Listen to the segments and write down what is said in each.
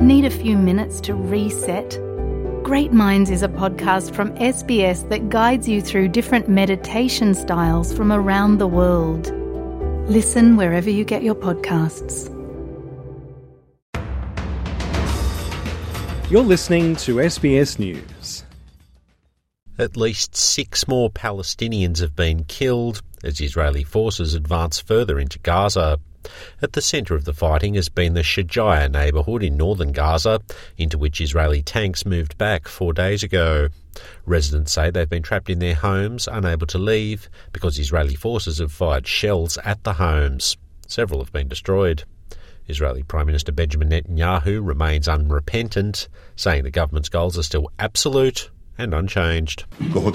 Need a few minutes to reset? Great Minds is a podcast from SBS that guides you through different meditation styles from around the world. Listen wherever you get your podcasts. You're listening to SBS News. At least 6 more Palestinians have been killed as Israeli forces advance further into Gaza. At the centre of the fighting has been the Shujaiya neighbourhood in northern Gaza, into which Israeli tanks moved back 4 days ago. Residents say they've been trapped in their homes, unable to leave, because Israeli forces have fired shells at the homes. Several have been destroyed. Israeli Prime Minister Benjamin Netanyahu remains unrepentant, saying the government's goals are still absolute and unchanged.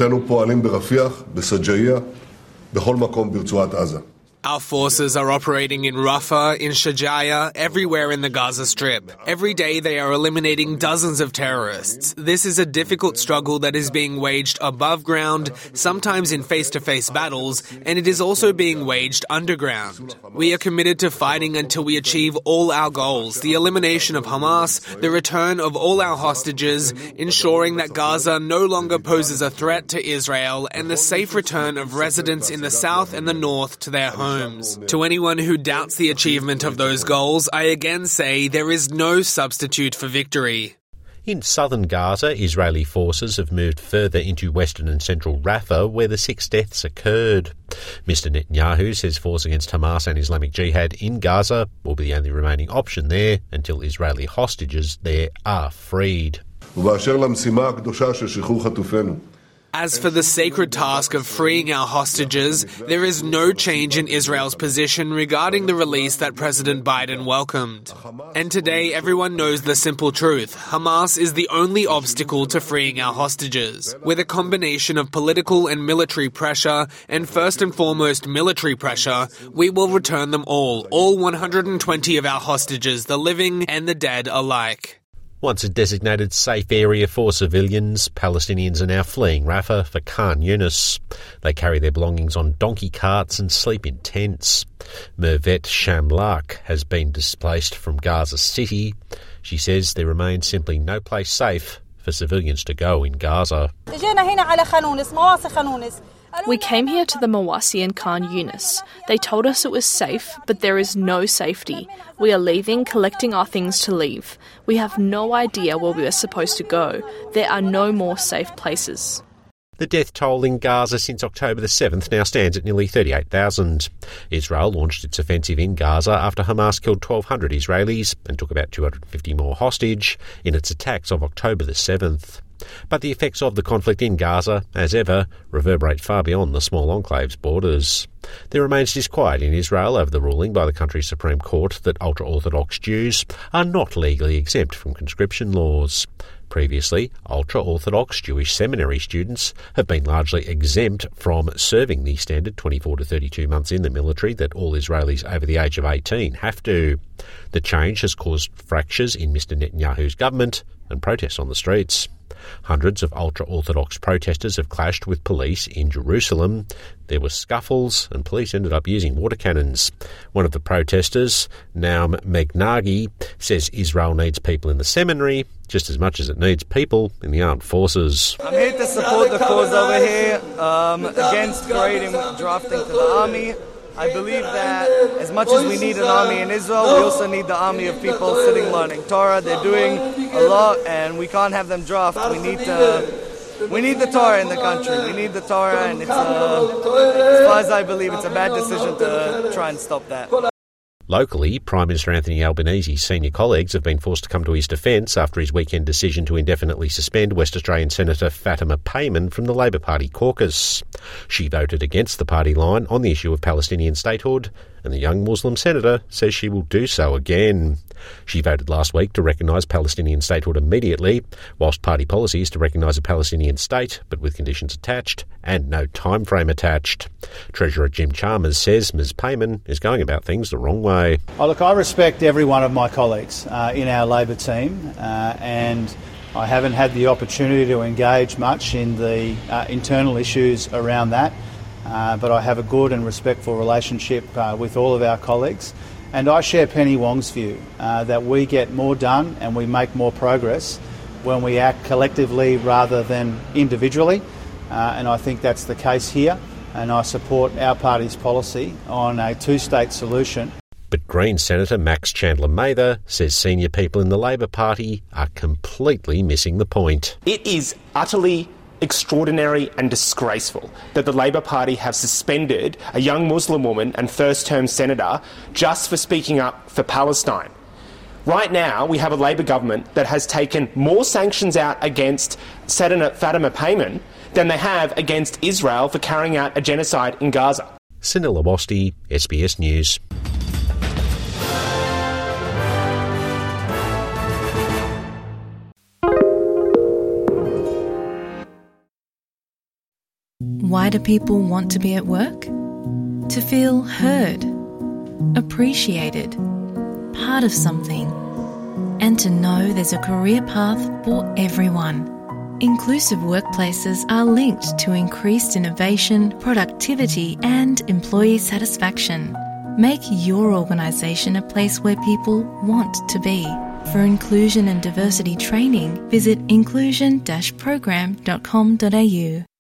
Our forces are operating in Rafah, in Shujaiya, everywhere in the Gaza Strip. Every day they are eliminating dozens of terrorists. This is a difficult struggle that is being waged above ground, sometimes in face-to-face battles, and it is also being waged underground. We are committed to fighting until we achieve all our goals: the elimination of Hamas, the return of all our hostages, ensuring that Gaza no longer poses a threat to Israel, and the safe return of residents in the south and the north to their homes. To anyone who doubts the achievement of those goals, I again say there is no substitute for victory. In southern Gaza, Israeli forces have moved further into western and central Rafah, where the 6 deaths occurred. Mr Netanyahu says force against Hamas and Islamic Jihad in Gaza will be the only remaining option there until Israeli hostages there are freed. As for the sacred task of freeing our hostages, there is no change in Israel's position regarding the release that President Biden welcomed. And today everyone knows the simple truth: Hamas is the only obstacle to freeing our hostages. With a combination of political and military pressure, and first and foremost military pressure, we will return them all 120 of our hostages, the living and the dead alike. Once a designated safe area for civilians, Palestinians are now fleeing Rafah for Khan Yunis. They carry their belongings on donkey carts and sleep in tents. Mervet Shamlak has been displaced from Gaza City. She says there remains simply no place safe for civilians to go in Gaza. We came here to the Mawasi and Khan Yunis. They told us it was safe, but there is no safety. We are leaving, collecting our things to leave. We have no idea where we are supposed to go. There are no more safe places. The death toll in Gaza since October the 7th now stands at nearly 38,000. Israel launched its offensive in Gaza after Hamas killed 1,200 Israelis and took about 250 more hostage in its attacks of October the 7th. But the effects of the conflict in Gaza, as ever, reverberate far beyond the small enclave's borders. There remains disquiet in Israel over the ruling by the country's Supreme Court that ultra-Orthodox Jews are not legally exempt from conscription laws. Previously, ultra-Orthodox Jewish seminary students have been largely exempt from serving the standard 24 to 32 months in the military that all Israelis over the age of 18 have to. The change has caused fractures in Mr Netanyahu's government and protests on the streets. Hundreds of ultra-Orthodox protesters have clashed with police in Jerusalem. There were scuffles and police ended up using water cannons. One of the protesters, Naum Megnagi, says Israel needs people in the seminary just as much as it needs people in the armed forces. I'm here to support the cause over here against creating drafting to the army. I believe that as much as we need an army in Israel, we also need the army of people sitting learning Torah. They're doing a lot and we can't have them draft. We need the Torah in the country. We need the Torah, and it's, as far as I believe, it's a bad decision to try and stop that. Locally, Prime Minister Anthony Albanese's senior colleagues have been forced to come to his defence after his weekend decision to indefinitely suspend West Australian Senator Fatima Payman from the Labor Party caucus. She voted against the party line on the issue of Palestinian statehood, and the young Muslim senator says she will do so again. She voted last week to recognise Palestinian statehood immediately, whilst party policy is to recognise a Palestinian state, but with conditions attached and no time frame attached. Treasurer Jim Chalmers says Ms Payman is going about things the wrong way. Oh, look, I respect every one of my colleagues in our Labor team, and I haven't had the opportunity to engage much in the internal issues around that, but I have a good and respectful relationship with all of our colleagues. And I share Penny Wong's view that we get more done and we make more progress when we act collectively rather than individually. And I think that's the case here. And I support our party's policy on a two-state solution. But Greens Senator Max Chandler-Mather says senior people in the Labor Party are completely missing the point. It is utterly extraordinary and disgraceful that the Labor Party have suspended a young Muslim woman and first-term senator just for speaking up for Palestine. Right now, we have a Labor government that has taken more sanctions out against Senator Fatima Payman than they have against Israel for carrying out a genocide in Gaza. Sunil Awasthi, SBS News. Why do people want to be at work? To feel heard, appreciated, part of something, and to know there's a career path for everyone. Inclusive workplaces are linked to increased innovation, productivity, and employee satisfaction. Make your organisation a place where people want to be. For inclusion and diversity training, visit inclusion-program.com.au.